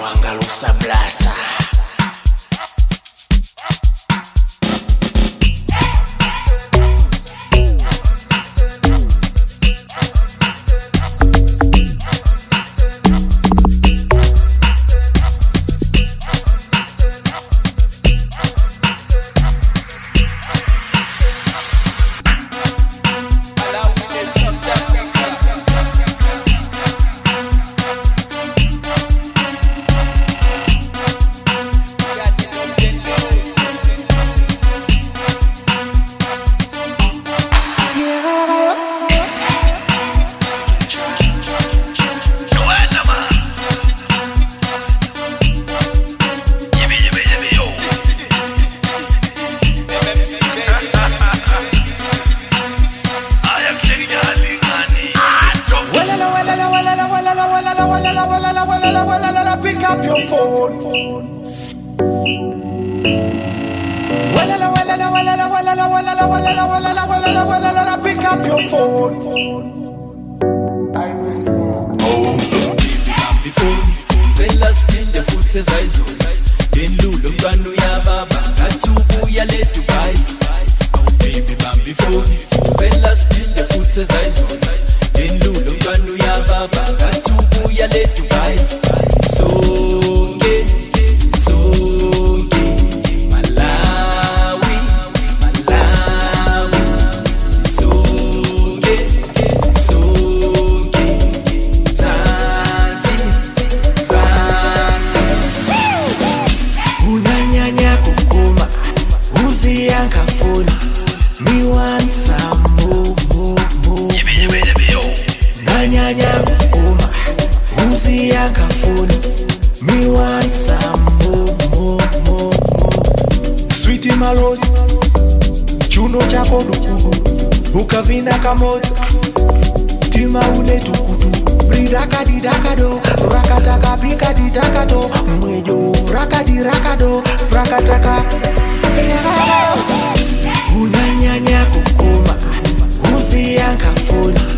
Wangalusa blasa. Pick up your phone. Pick up your phone. I miss you. Oh, so baby, bambi phone. Fellas pin the foot as I so. Den lulu banu ya baba. Katubu ya le Dubai. Oh, baby, bambi phone. Fellas pin the foot as I so. Den lulu banu ya baba. Katubu ya le Dubai. Me want some more. Nanyanya kukuma, uzi yanga phone. Me want some more. Sweetie Maros, chuno chako dukugu, ukavina kamoza, tima une tukutu. Bridaka didakado, rakataka pika didakado, mwejo rakado, rakataka. Unanyanya kukuma, uzi yanga phone.